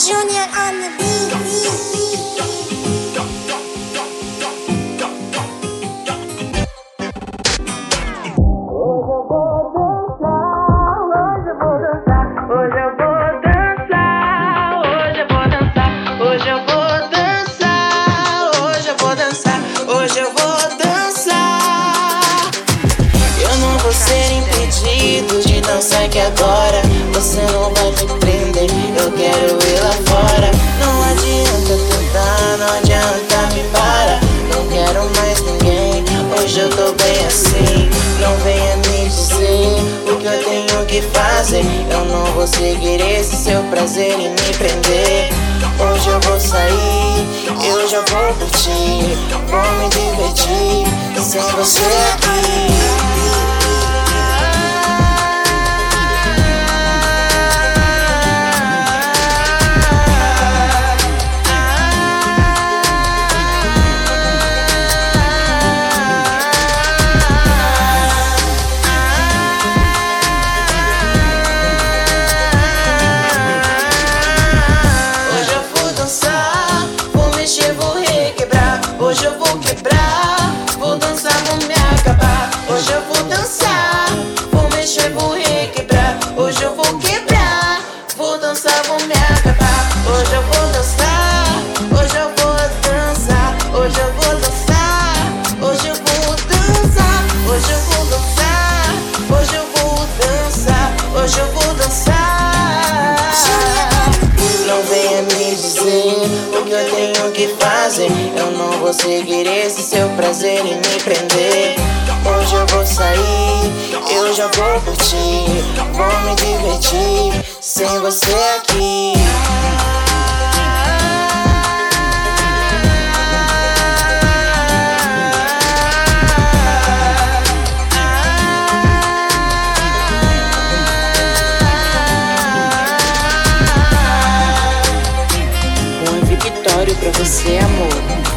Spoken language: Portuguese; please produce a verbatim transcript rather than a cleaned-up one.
Junior on the beat. Hoje eu vou dançar, hoje eu vou dançar, hoje eu vou dançar, hoje eu vou dançar, hoje eu vou dançar, hoje eu vou dançar, hoje eu vou dançar. Eu não vou ser impedido de dançar que agora você não vai me prender, eu quero ir lá fora. Não adianta tentar, não adianta me parar, não quero mais ninguém, hoje eu tô bem assim. Não venha me dizer o que eu tenho que fazer, eu não vou seguir esse seu prazer em me prender. Hoje eu vou sair, eu já vou curtir, vou me divertir sem você aqui. Hoje eu vou quebrar, vou dançar, vou me acabar. Hoje eu vou dançar, vou mexer, vou requebrar. Hoje eu vou quebrar, vou dançar, vou me acabar. Hoje eu vou dançar, hoje eu vou dançar, hoje eu vou dançar, hoje eu vou dançar, hoje eu vou dançar, hoje eu vou dançar, hoje eu vou dançar. Não venha me dizer o que eu tenho que fazer, eu não vou seguir esse seu prazer em me prender. Hoje eu vou sair, eu já vou curtir, vou me divertir sem você aqui. Um victório pra você, amor.